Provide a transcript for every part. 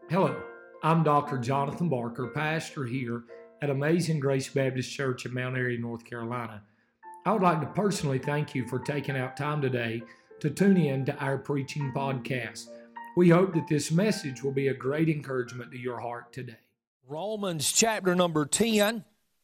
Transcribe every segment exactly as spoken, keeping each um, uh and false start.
Hello, I'm Doctor Jonathan Barker, pastor here at Amazing Grace Baptist Church in Mount Airy, North Carolina. I would like to personally thank you for taking out time today to tune in to our preaching podcast. We hope that this message will be a great encouragement to your heart today. Romans chapter number ten.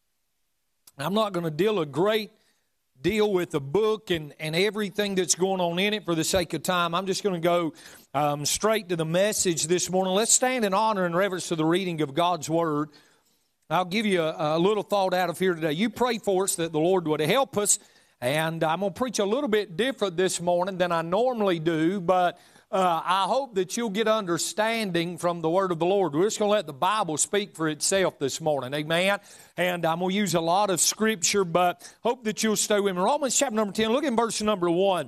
I'm not going to deal a great deal with the book and, and everything that's going on in it for the sake of time. I'm just going to go um, straight to the message this morning. Let's stand in honor and reverence to the reading of God's Word. I'll give you a, a little thought out of here today. You pray for us that the Lord would help us, and I'm going to preach a little bit different this morning than I normally do, but uh, I hope that you'll get understanding from the Word of the Lord. We're just going to let the Bible speak for itself this morning, amen? And I'm going to use a lot of Scripture, but hope that you'll stay with me. Romans chapter number ten, look in verse number one.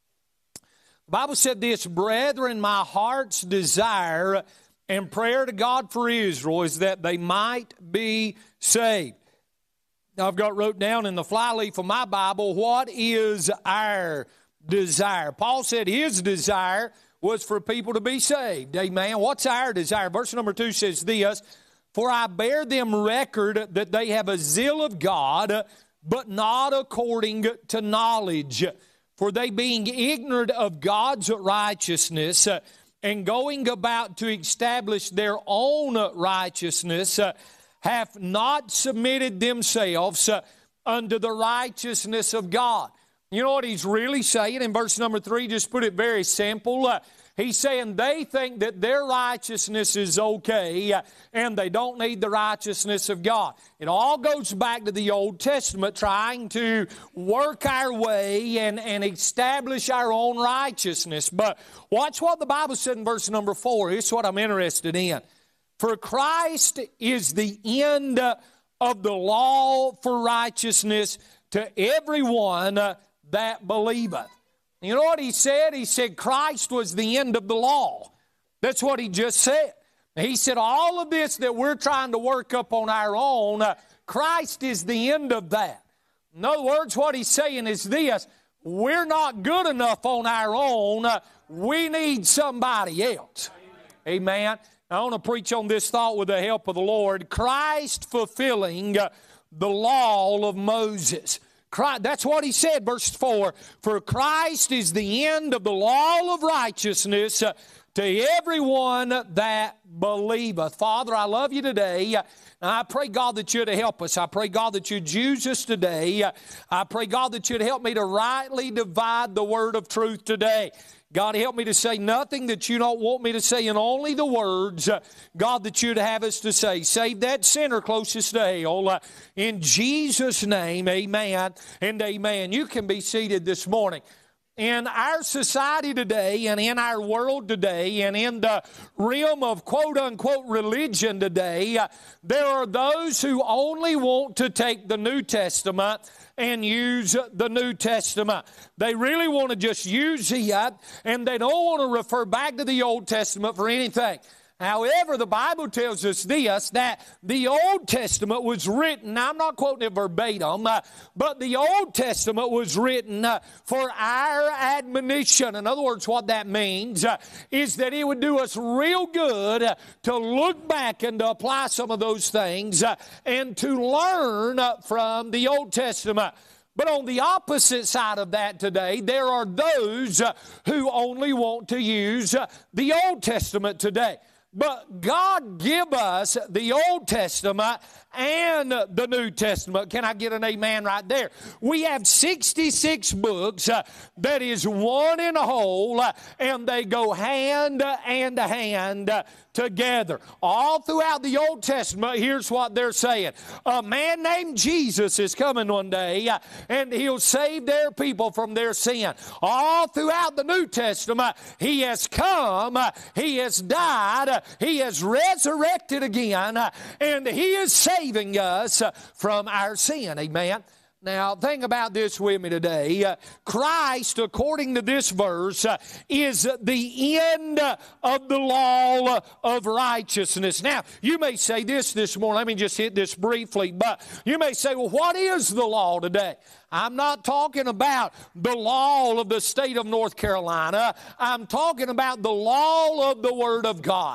The Bible said this, "Brethren, my heart's desire and prayer to God for Israel is that they might be saved." Now, I've got wrote down in the flyleaf of my Bible, what is our desire? Paul said his desire was for people to be saved. Amen. What's our desire? Verse number two says this, "For I bear them record that they have a zeal of God, but not according to knowledge. For they being ignorant of God's righteousness, and going about to establish their own righteousness, have not submitted themselves unto the righteousness of God." You know what he's really saying in verse number three? Just put it very simple. Uh, he's saying they think that their righteousness is okay, uh, and they don't need the righteousness of God. It all goes back to the Old Testament, trying to work our way and, and establish our own righteousness. But watch what the Bible said in verse number four. Here's what I'm interested in. "For Christ is the end of the law for righteousness to everyone that believeth." You know what he said? He said Christ was the end of the law. That's what he just said. He said all of this that we're trying to work up on our own, uh, Christ is the end of that. In other words, what he's saying is this: we're not good enough on our own. Uh, we need somebody else. Amen. I want to preach on this thought with the help of the Lord. Christ fulfilling uh, the law of Moses. Christ, that's what he said, verse four. "For Christ is the end of the law of righteousness uh, to everyone that believeth." Father, I love you today. Uh, I pray, God, that you'd help us. I pray, God, that you'd use us today. Uh, I pray, God, that you'd help me to rightly divide the word of truth today. God, help me to say nothing that you don't want me to say, and only the words, uh, God, that you'd have us to say. Save that sinner closest to hell. Uh, in Jesus' name, amen and amen. You can be seated this morning. In our society today, and in our world today, and in the realm of quote-unquote religion today, uh, there are those who only want to take the New Testament and use the New Testament. They really want to just use it, and they don't want to refer back to the Old Testament for anything. However, the Bible tells us this, that the Old Testament was written, now I'm not quoting it verbatim, uh, but the Old Testament was written uh, for our admonition. In other words, what that means uh, is that it would do us real good uh, to look back and to apply some of those things uh, and to learn uh, from the Old Testament. But on the opposite side of that today, there are those uh, who only want to use uh, the Old Testament today. But God give us the Old Testament and the New Testament. Can I get an amen right there? We have sixty-six books uh, that is one in a whole, uh, and they go hand and hand uh, together. All throughout the Old Testament, here's what they're saying. A man named Jesus is coming one day, uh, and he'll save their people from their sin. All throughout the New Testament, he has come, uh, he has died, uh, he has resurrected again, uh, and he is saving us uh, from our sin. Amen. Now, think about this with me today. Uh, Christ, according to this verse, uh, is the end of the law of righteousness. Now, you may say this this morning. Let me just hit this briefly. But you may say, well, what is the law today? I'm not talking about the law of the state of North Carolina. I'm talking about the law of the Word of God.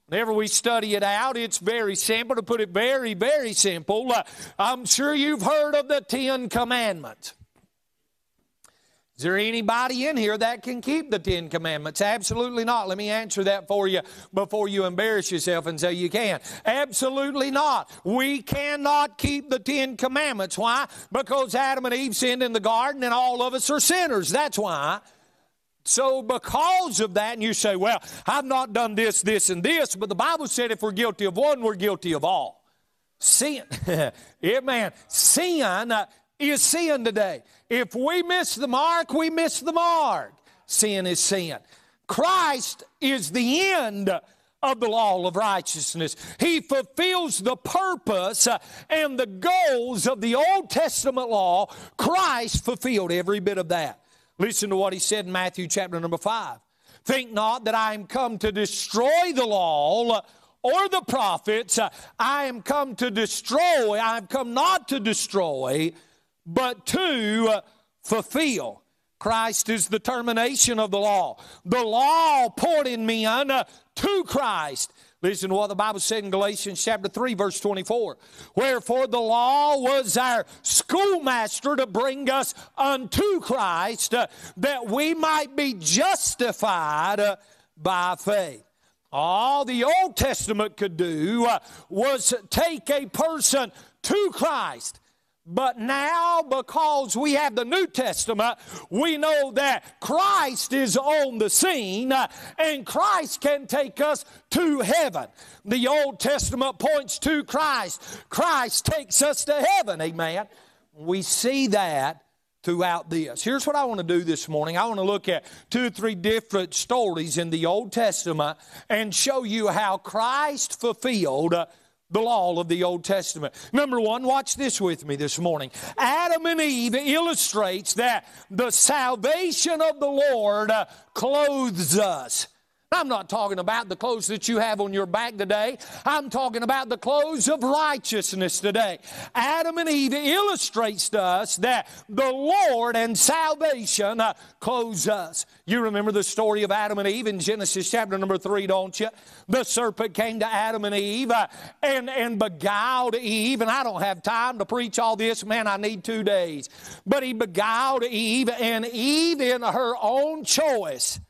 Whenever we study it out, it's very simple. To put it very, very simple, uh, I'm sure you've heard of the Ten Commandments. Is there anybody in here that can keep the Ten Commandments? Absolutely not. Let me answer that for you before you embarrass yourself and say you can. Absolutely not. We cannot keep the Ten Commandments. Why? Because Adam and Eve sinned in the garden and all of us are sinners. That's why. So because of that, and you say, well, I've not done this, this, and this, but the Bible said if we're guilty of one, we're guilty of all. Sin, yeah, man, sin uh, is sin today. If we miss the mark, we miss the mark. Sin is sin. Christ is the end of the law of righteousness. He fulfills the purpose uh, and the goals of the Old Testament law. Christ fulfilled every bit of that. Listen to what he said in Matthew chapter number five. Think not that I am come to destroy the law or the prophets. I am come to destroy. I have come not to destroy, but to fulfill. Christ is the termination of the law. The law pointed men to Christ. Listen to what the Bible said in Galatians chapter three, verse twenty-four. Wherefore the law was our schoolmaster to bring us unto Christ, uh, that we might be justified uh, by faith. All the Old Testament could do uh, was take a person to Christ. But now, because we have the New Testament, we know that Christ is on the scene uh, and Christ can take us to heaven. The Old Testament points to Christ. Christ takes us to heaven, amen. We see that throughout this. Here's what I want to do this morning. I want to look at two or three different stories in the Old Testament and show you how Christ fulfilled uh, the law of the Old Testament. Number one, watch this with me this morning. Adam and Eve illustrates that the salvation of the Lord uh, clothes us. I'm not talking about the clothes that you have on your back today. I'm talking about the clothes of righteousness today. Adam and Eve illustrates to us that the Lord and salvation uh, clothes us. You remember the story of Adam and Eve in Genesis chapter number three, don't you? The serpent came to Adam and Eve uh, and, and beguiled Eve. And I don't have time to preach all this. Man, I need two days. But he beguiled Eve, and Eve in her own choice.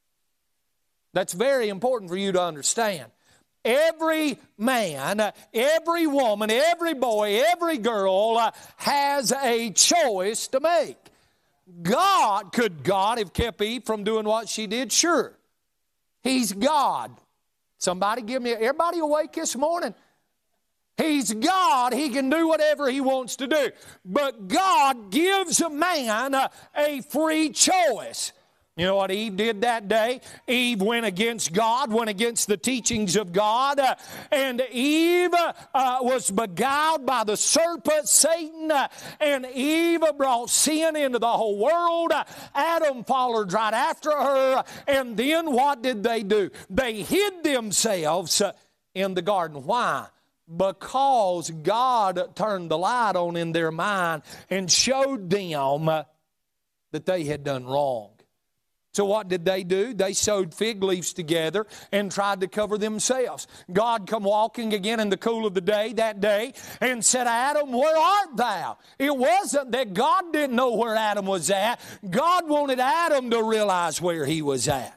That's very important for you to understand. Every man, every woman, every boy, every girl uh, has a choice to make. God, could God have kept Eve from doing what she did? Sure. He's God. Somebody give me, everybody awake this morning? He's God. He can do whatever He wants to do. But God gives a man uh, a free choice. You know what Eve did that day? Eve went against God, went against the teachings of God, uh, and Eve uh, was beguiled by the serpent, Satan, uh, and Eve brought sin into the whole world. Uh, Adam followed right after her, and then what did they do? They hid themselves uh, in the garden. Why? Because God turned the light on in their mind and showed them uh, that they had done wrong. So what did they do? They sewed fig leaves together and tried to cover themselves. God come walking again in the cool of the day that day and said, Adam, where art thou? It wasn't that God didn't know where Adam was at. God wanted Adam to realize where he was at.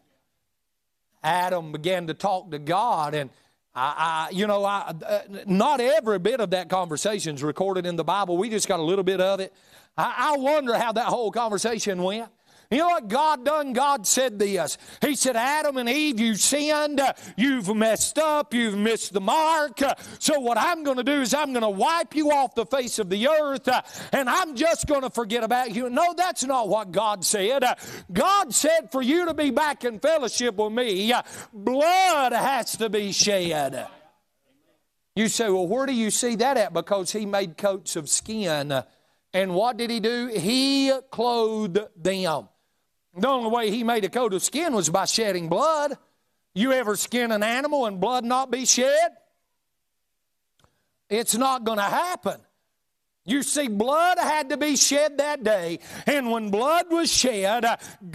Adam began to talk to God, and I, I you know, I, uh, not every bit of that conversation is recorded in the Bible. We just got a little bit of it. I, I wonder how that whole conversation went. You know what God done? God said this. He said, Adam and Eve, you sinned. You've messed up. You've missed the mark. So what I'm going to do is I'm going to wipe you off the face of the earth, and I'm just going to forget about you. No, that's not what God said. God said for you to be back in fellowship with me, blood has to be shed. You say, well, where do you see that at? Because He made coats of skin. And what did He do? He clothed them. The only way He made a coat of skin was by shedding blood. You ever skin an animal and blood not be shed? It's not going to happen. You see, blood had to be shed that day. And when blood was shed,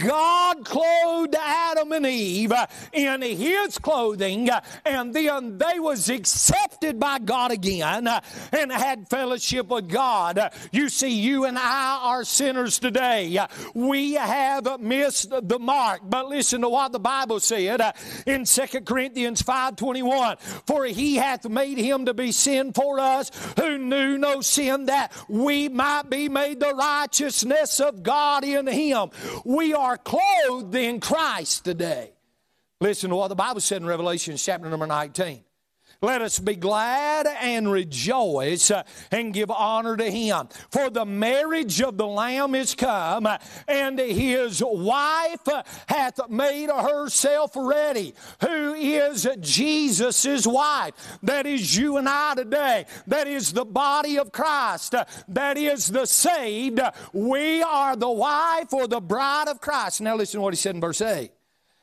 God clothed Adam and Eve in His clothing. And then they was accepted by God again and had fellowship with God. You see, you and I are sinners today. We have missed the mark. But listen to what the Bible said in Second Corinthians five twenty-one. For He hath made Him to be sin for us who knew no sin, that we might be made the righteousness of God in Him. We are clothed in Christ today. Listen to what the Bible said in Revelation chapter number nineteen. Let us be glad and rejoice and give honor to Him. For the marriage of the Lamb is come, and His wife hath made herself ready, who is Jesus' wife. That is you and I today. That is the body of Christ. That is the saved. We are the wife or the bride of Christ. Now listen to what He said in verse eight.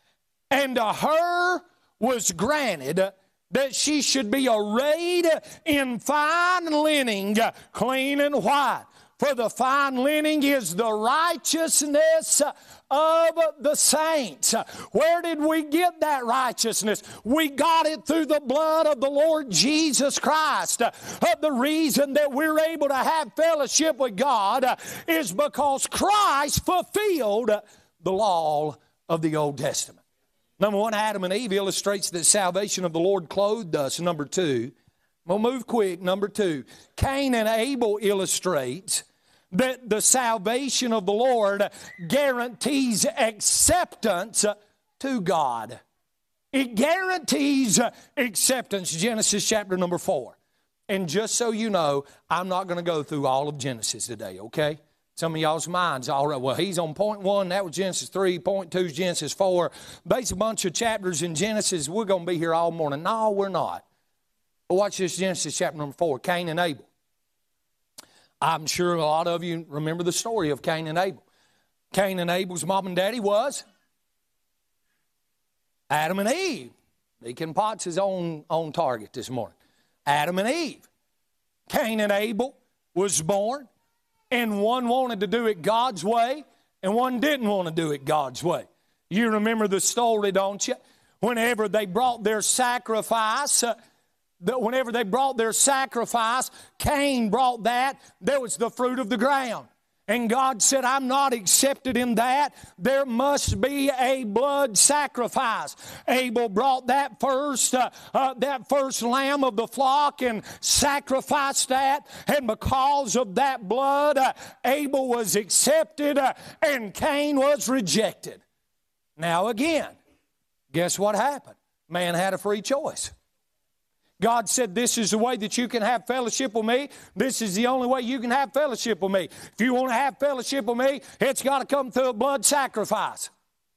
And to her was granted that she should be arrayed in fine linen, clean and white. For the fine linen is the righteousness of the saints. Where did we get that righteousness? We got it through the blood of the Lord Jesus Christ. Uh, the reason that we're able to have fellowship with God uh, is because Christ fulfilled the law of the Old Testament. Number one, Adam and Eve illustrates that salvation of the Lord clothed us. Number two, we'll move quick. Number two, Cain and Abel illustrates that the salvation of the Lord guarantees acceptance to God. It guarantees acceptance. Genesis chapter number four. And just so you know, I'm not going to go through all of Genesis today, okay? Some of y'all's minds, all right, well, he's on point one, that was Genesis three, point two is Genesis four. Base a bunch of chapters in Genesis, we're going to be here all morning. No, we're not. But watch this, Genesis chapter number four, Cain and Abel. I'm sure a lot of you remember the story of Cain and Abel. Cain and Abel's mom and daddy was Adam and Eve. Deacon Potts is on, on target this morning. Adam and Eve. Cain and Abel was born. And one wanted to do it God's way, and one didn't want to do it God's way. You remember the story, don't you? Whenever they brought their sacrifice, uh, whenever they brought their sacrifice, Cain brought that. There was the fruit of the ground. And God said, I'm not accepted in that. There must be a blood sacrifice. Abel brought that first, uh, uh, that first lamb of the flock and sacrificed that. And because of that blood, uh, Abel was accepted uh, and Cain was rejected. Now again, guess what happened? Man had a free choice. God said, this is the way that you can have fellowship with me. This is the only way you can have fellowship with me. If you want to have fellowship with me, it's got to come through a blood sacrifice.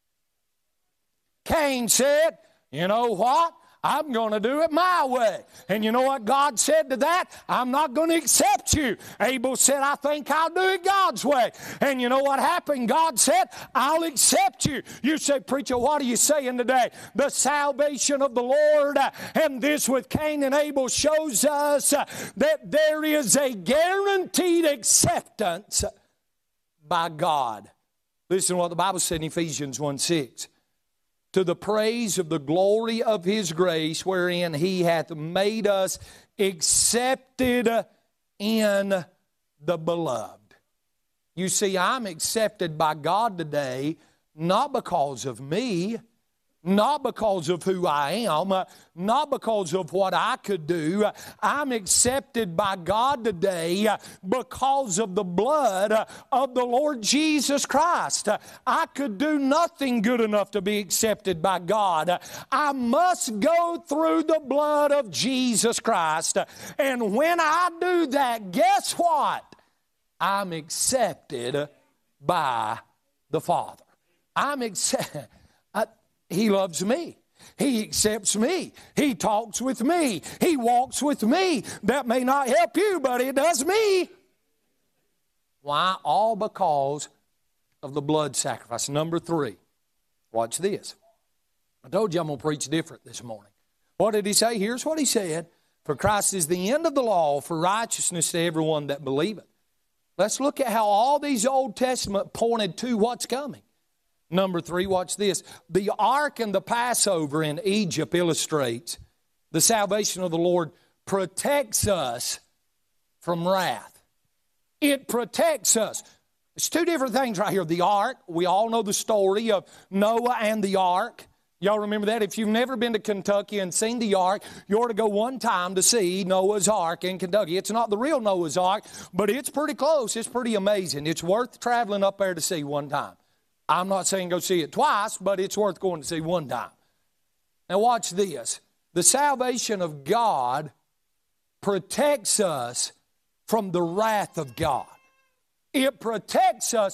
Cain said, you know what? I'm going to do it my way. And you know what God said to that? I'm not going to accept you. Abel said, I think I'll do it God's way. And you know what happened? God said, I'll accept you. You say, preacher, what are you saying today? The salvation of the Lord uh, and this with Cain and Abel shows us uh, that there is a guaranteed acceptance by God. Listen to what the Bible said in Ephesians one six. To the praise of the glory of His grace, wherein He hath made us accepted in the beloved. You see, I'm accepted by God today, not because of me, not because of who I am, uh, not because of what I could do. Uh, I'm accepted by God today uh, because of the blood uh, of the Lord Jesus Christ. Uh, I could do nothing good enough to be accepted by God. Uh, I must go through the blood of Jesus Christ. Uh, and when I do that, guess what? I'm accepted by the Father. I'm accepted. He loves me. He accepts me. He talks with me. He walks with me. That may not help you, but it does me. Why? All because of the blood sacrifice. Number three, watch this. I told you I'm going to preach different this morning. What did he say? Here's what he said. For Christ is the end of the law for righteousness to everyone that believeth. Let's look at how all these Old Testament pointed to what's coming. Number three, watch this. The ark and the Passover in Egypt illustrates the salvation of the Lord protects us from wrath. It protects us. It's two different things right here. The ark, we all know the story of Noah and the ark. Y'all remember that? If you've never been to Kentucky and seen the ark, you ought to go one time to see Noah's ark in Kentucky. It's not the real Noah's ark, but it's pretty close. It's pretty amazing. It's worth traveling up there to see one time. I'm not saying go see it twice, but it's worth going to see one time. Now watch this. The salvation of God protects us from the wrath of God. It protects us.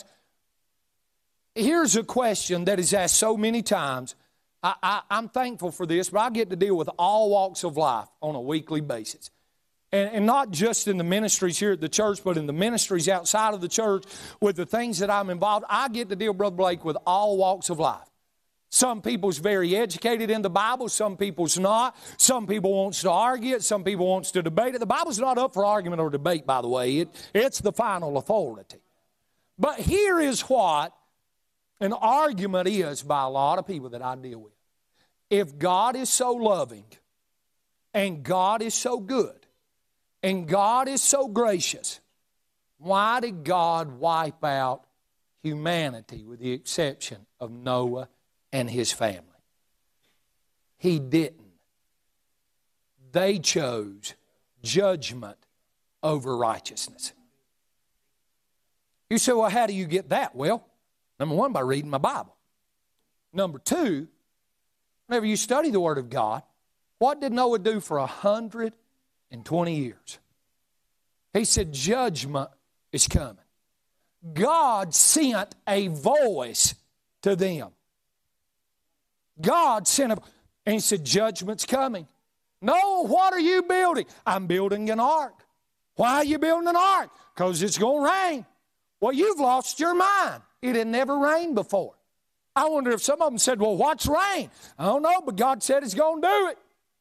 Here's a question that is asked so many times. I, I, I'm thankful for this, but I get to deal with all walks of life on a weekly basis. And, and not just in the ministries here at the church, but in the ministries outside of the church with the things that I'm involved. I get to deal, Brother Blake, with all walks of life. Some people's very educated in the Bible. Some people's not. Some people wants to argue it. Some people wants to debate it. The Bible's not up for argument or debate, by the way. It, it's the final authority. But here is what an argument is by a lot of people that I deal with. If God is so loving, and God is so good, and God is so gracious, why did God wipe out humanity with the exception of Noah and his family? He didn't. They chose judgment over righteousness. You say, well, how do you get that? Well, number one, by reading my Bible. Number two, whenever you study the Word of God, what did Noah do for one hundred twenty years? He said, judgment is coming. God sent a voice to them. God sent a, and he said, judgment's coming. No, what are you building? I'm building an ark. Why are you building an ark? Because it's going to rain. Well, you've lost your mind. It had never rained before. I wonder if some of them said, well, what's rain? I don't know, but God said He's going to do it.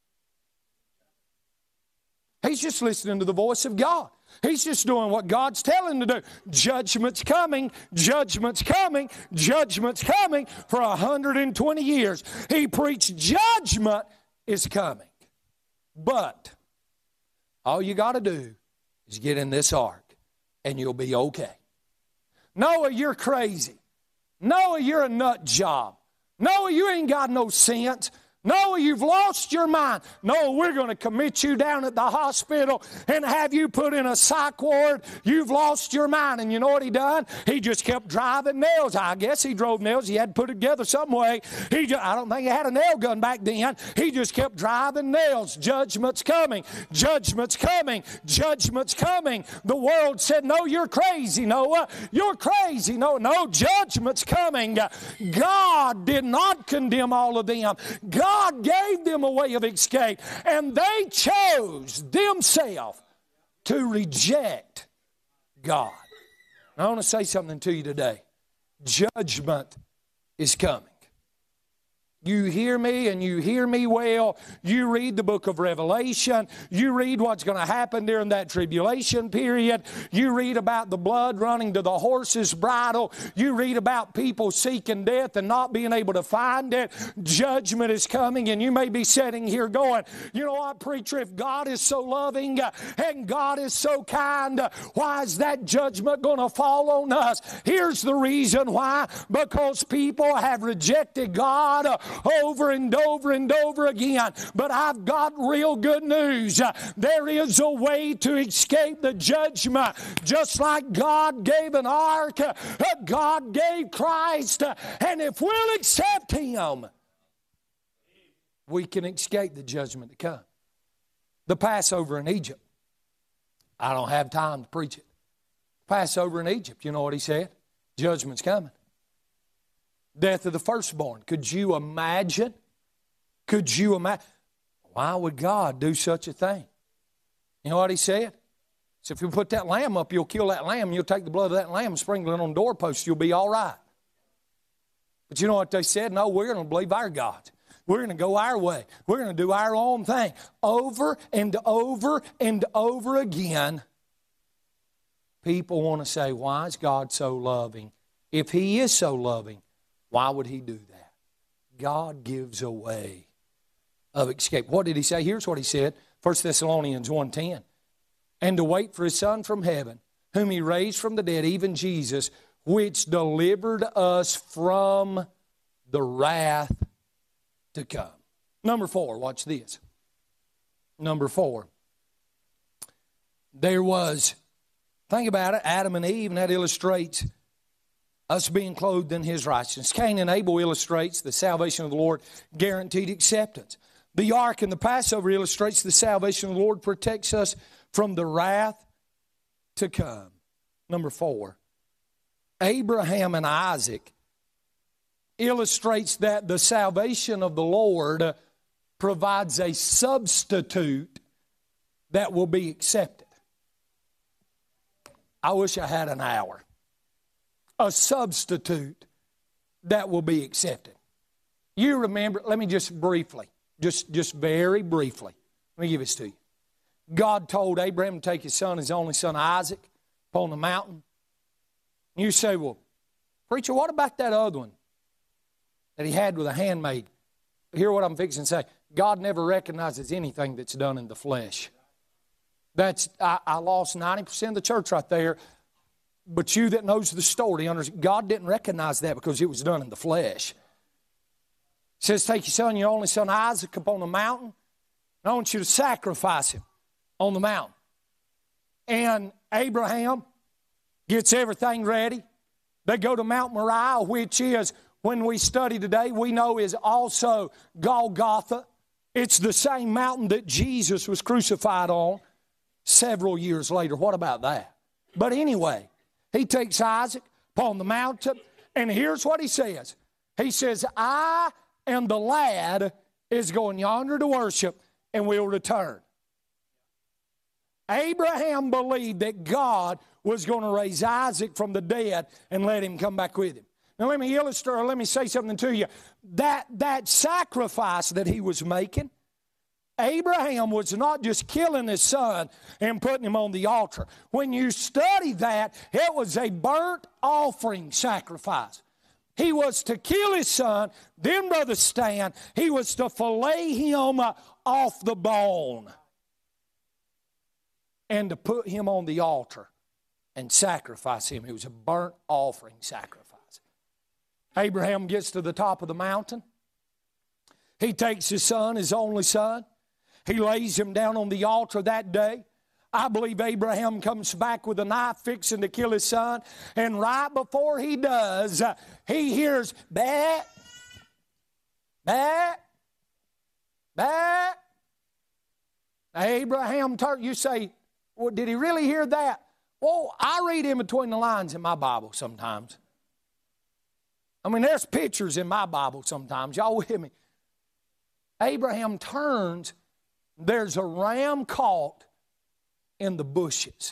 He's just listening to the voice of God. He's just doing what God's telling him to do. Judgment's coming, judgment's coming, judgment's coming for one hundred twenty years. He preached judgment is coming. But all you got to do is get in this ark and you'll be okay. Noah, you're crazy. Noah, you're a nut job. Noah, you ain't got no sense. Noah, you've lost your mind. Noah, we're going to commit you down at the hospital and have you put in a psych ward. You've lost your mind. And you know what he done? He just kept driving nails. I guess he drove nails. He had to put it together some way. He just, I don't think he had a nail gun back then. He just kept driving nails. Judgment's coming. Judgment's coming. Judgment's coming. The world said, no, you're crazy, Noah. You're crazy. No, no, judgment's coming. God did not condemn all of them. God God gave them a way of escape, and they chose themselves to reject God. I want to say something to you today. Judgment is coming. You hear me and you hear me well. You read the book of Revelation. You read what's going to happen during that tribulation period. You read about the blood running to the horse's bridle. You read about people seeking death and not being able to find it. Judgment is coming, and you may be sitting here going, you know what, preacher, if God is so loving and God is so kind, why is that judgment going to fall on us? Here's the reason why. Because people have rejected God over and over and over again. But I've got real good news. There is a way to escape the judgment. Just like God gave an ark, God gave Christ. And if we'll accept Him, we can escape the judgment to come. The Passover in Egypt. I don't have time to preach it. Passover in Egypt, you know what He said? Judgment's coming. Death of the firstborn. Could you imagine? Could you imagine? Why would God do such a thing? You know what He said? So if you put that lamb up, you'll kill that lamb, and you'll take the blood of that lamb and sprinkle it on the doorpost, you'll be all right. But you know what they said? No, we're going to believe our God. We're going to go our way. We're going to do our own thing. Over and over and over again, people want to say, why is God so loving? If He is so loving, why would He do that? God gives a way of escape. What did He say? Here's what He said, First Thessalonians one ten. And to wait for His Son from heaven, whom He raised from the dead, even Jesus, which delivered us from the wrath to come. Number four, watch this. Number four. There was, think about it, Adam and Eve, and that illustrates us being clothed in His righteousness. Cain and Abel illustrates the salvation of the Lord, guaranteed acceptance. The ark and the Passover illustrates the salvation of the Lord protects us from the wrath to come. Number four. Abraham and Isaac illustrates that the salvation of the Lord provides a substitute that will be accepted. I wish I had an hour. A substitute that will be accepted. You remember, let me just briefly, just, just very briefly, let me give this to you. God told Abraham to take his son, his only son Isaac, upon the mountain. You say, well, preacher, what about that other one that he had with a handmaid? Hear what I'm fixing to say. God never recognizes anything that's done in the flesh. That's I, I lost ninety percent of the church right there. But you that knows the story, God didn't recognize that because it was done in the flesh. It says, take your son, your only son Isaac, up on the mountain, and I want you to sacrifice him on the mountain. And Abraham gets everything ready. They go to Mount Moriah, which is, when we study today, we know is also Golgotha. It's the same mountain that Jesus was crucified on several years later. What about that? But anyway, he takes Isaac upon the mountain, and here's what he says. He says, I and the lad is going yonder to worship, and we'll return. Abraham believed that God was going to raise Isaac from the dead and let him come back with him. Now let me illustrate, or let me say something to you. That, that sacrifice that he was making, Abraham was not just killing his son and putting him on the altar. When you study that, it was a burnt offering sacrifice. He was to kill his son, then Brother Stan, he was to fillet him off the bone and to put him on the altar and sacrifice him. It was a burnt offering sacrifice. Abraham gets to the top of the mountain. He takes his son, his only son. He lays him down on the altar that day. I believe Abraham comes back with a knife fixing to kill his son. And right before he does, uh, he hears, bat, bat, bat. Abraham, you say, well, did he really hear that? Well, I read in between the lines in my Bible sometimes. I mean, there's pictures in my Bible sometimes. Y'all with me? Abraham turns, there's a ram caught in the bushes.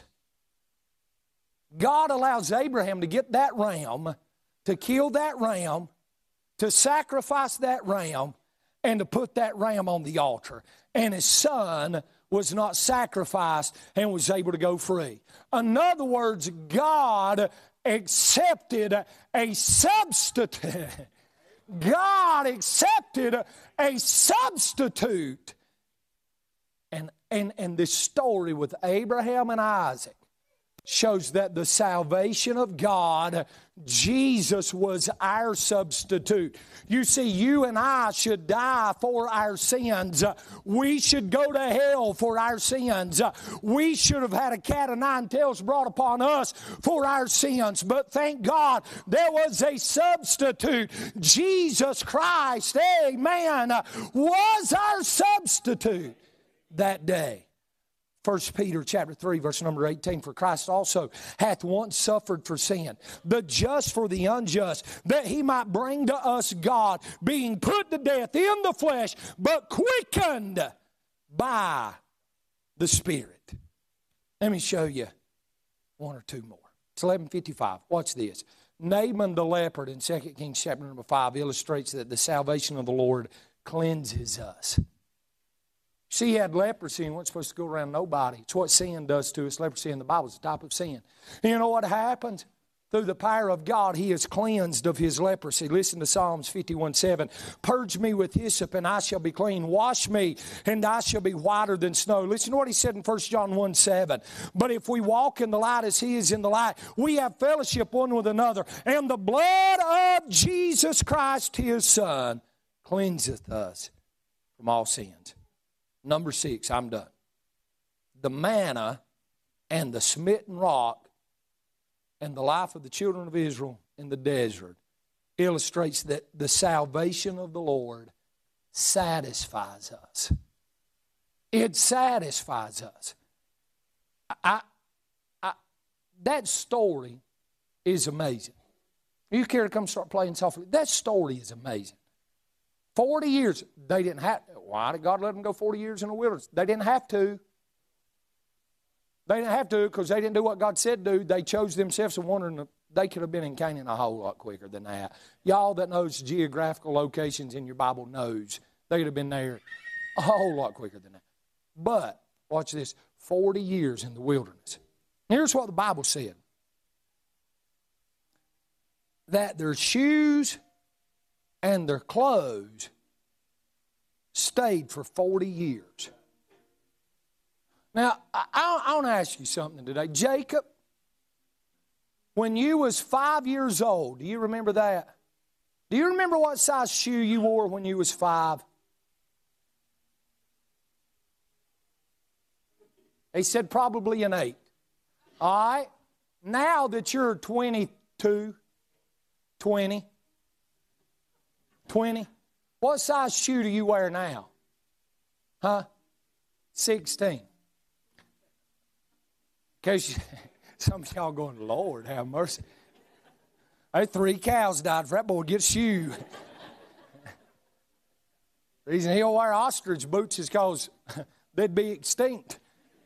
God allows Abraham to get that ram, to kill that ram, to sacrifice that ram, and to put that ram on the altar. And his son was not sacrificed and was able to go free. In other words, God accepted a substitute. God accepted a substitute. And, and, and this story with Abraham and Isaac shows that the salvation of God, Jesus was our substitute. You see, you and I should die for our sins. We should go to hell for our sins. We should have had a cat of nine tails brought upon us for our sins. But thank God there was a substitute. Jesus Christ, amen, was our substitute that day. First Peter chapter three, verse number eighteen, for Christ also hath once suffered for sin, the just for the unjust, that he might bring to us God, being put to death in the flesh, but quickened by the Spirit. Let me show you one or two more. It's eleven fifty-five. Watch this. Naaman the leopard in Second Kings chapter number five illustrates that the salvation of the Lord cleanses us. See, he had leprosy and wasn't supposed to go around nobody. It's what sin does to us. Leprosy in the Bible is the type of sin. And you know what happens? Through the power of God, he is cleansed of his leprosy. Listen to Psalms fifty-one seven. Purge me with hyssop, and I shall be clean. Wash me, and I shall be whiter than snow. Listen to what he said in First John one seven. But if we walk in the light as he is in the light, we have fellowship one with another. And the blood of Jesus Christ, his Son, cleanseth us from all sins. Number six, I'm done. The manna and the smitten rock and the life of the children of Israel in the desert illustrates that the salvation of the Lord satisfies us. It satisfies us. I, I, that story is amazing. You care to come start playing softly? That story is amazing. Forty years, they didn't have. Why did God let them go forty years in the wilderness? They didn't have to. They didn't have to because they didn't do what God said do. They chose themselves and wondering they could have been in Canaan a whole lot quicker than that. Y'all that knows geographical locations in your Bible knows they could have been there a whole lot quicker than that. But, watch this, forty years in the wilderness. Here's what the Bible said. That their shoes and their clothes stayed for forty years. Now, I, I want to ask you something today. Jacob, when you was five years old, do you remember that? Do you remember what size shoe you wore when you was five? He said probably an eight. All right? Now that you're twenty-two, twenty, twenty, what size shoe do you wear now? Huh? sixteen. In case some of y'all going, Lord, have mercy. Hey, three cows died for that boy to get a shoe. The reason he'll wear ostrich boots is because they'd be extinct.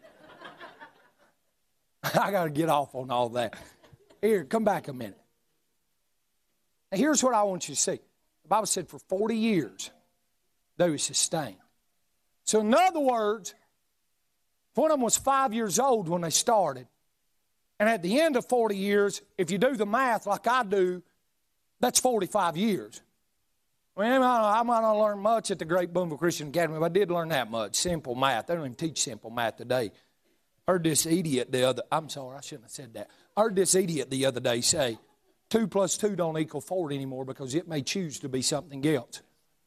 I got to get off on all that. Here, come back a minute. Now, here's what I want you to see. The Bible said for forty years, they were sustained. So in other words, one of them was five years old when they started. And at the end of forty years, if you do the math like I do, that's forty-five years. Well, I might not learn much at the Great Boonville Christian Academy, but I did learn that much. Simple math. They don't even teach simple math today. I heard this idiot the other, I'm sorry, I shouldn't have said that. I heard this idiot the other day say, two plus two don't equal four anymore because it may choose to be something else.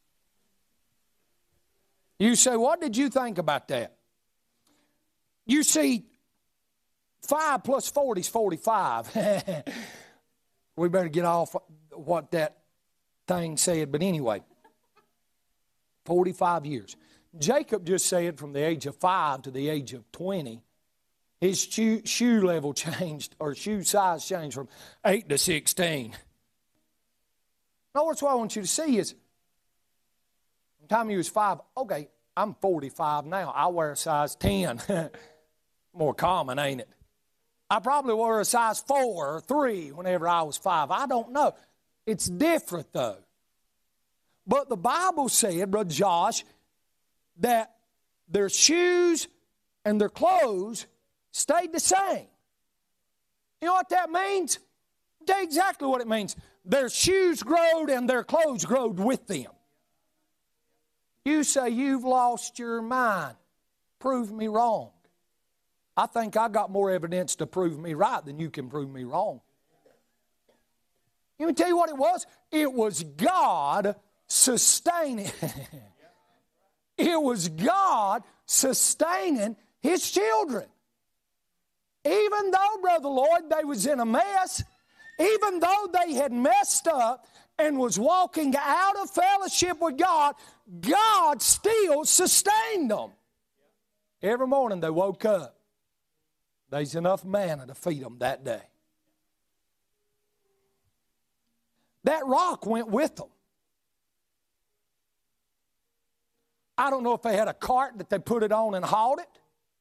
You say, what did you think about that? You see, five plus forty is forty-five. We better get off what that thing said. But anyway, forty-five years. Jacob just said from the age of five to the age of twenty, his shoe, shoe level changed, or shoe size changed from eight to sixteen. Now, what's what I want you to see is, from the time he was five, okay, I'm forty-five now. I wear a size ten. More common, ain't it? I probably wore a size four or three whenever I was five. I don't know. It's different, though. But the Bible said, Brother Josh, that their shoes and their clothes stayed the same. You know what that means? I'll tell you exactly what it means. Their shoes growed and their clothes growed with them. You say you've lost your mind. Prove me wrong. I think I got more evidence to prove me right than you can prove me wrong. Let me tell you what it was. It was God sustaining. It was God sustaining His children. Even though, Brother Lloyd, they was in a mess, even though they had messed up and was walking out of fellowship with God, God still sustained them. Every morning they woke up. There's enough manna to feed them that day. That rock went with them. I don't know if they had a cart that they put it on and hauled it.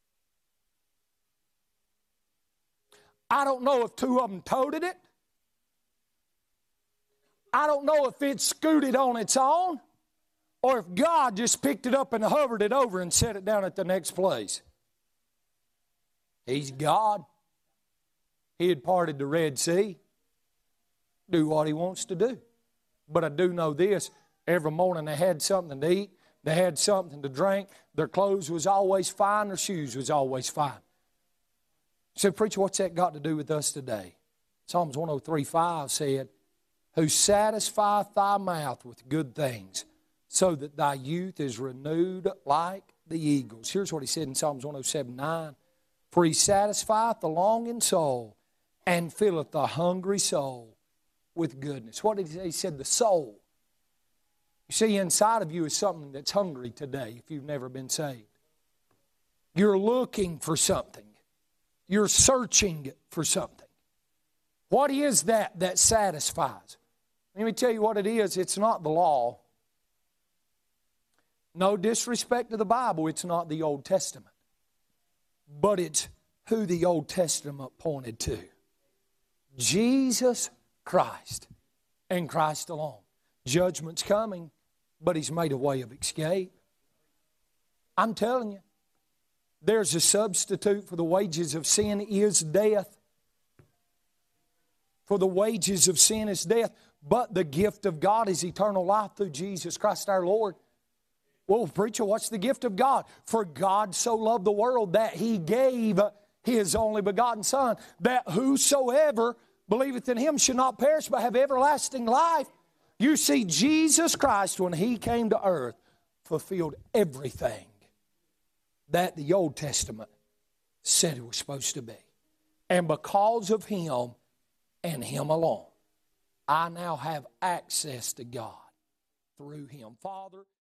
I don't know if two of them toted it. I don't know if it scooted on its own. or if God just picked it up and hovered it over and set it down at the next place. He's God. He had parted the Red Sea. Do what He wants to do. But I do know this, every morning they had something to eat, they had something to drink, their clothes was always fine, their shoes was always fine. So, preacher, what's that got to do with us today? Psalms one oh three five said, who satisfieth thy mouth with good things, so that thy youth is renewed like the eagles. Here's what he said in Psalms one oh seven nine. For He satisfieth the longing soul, and filleth the hungry soul with goodness. What did he say? He said the soul. You see, inside of you is something that's hungry today if you've never been saved. You're looking for something. You're searching for something. What is that that satisfies? Let me tell you what it is. It's not the law. No disrespect to the Bible, it's not the Old Testament. But it's who the Old Testament pointed to. Jesus Christ and Christ alone. Judgment's coming, but He's made a way of escape. I'm telling you, there's a substitute for the wages of sin is death. For the wages of sin is death, but the gift of God is eternal life through Jesus Christ our Lord. Well, preacher, what's the gift of God? For God so loved the world that He gave His only begotten Son, that whosoever believeth in Him should not perish but have everlasting life. You see, Jesus Christ, when He came to earth, fulfilled everything that the Old Testament said it was supposed to be. And because of Him and Him alone, I now have access to God through Him. Father,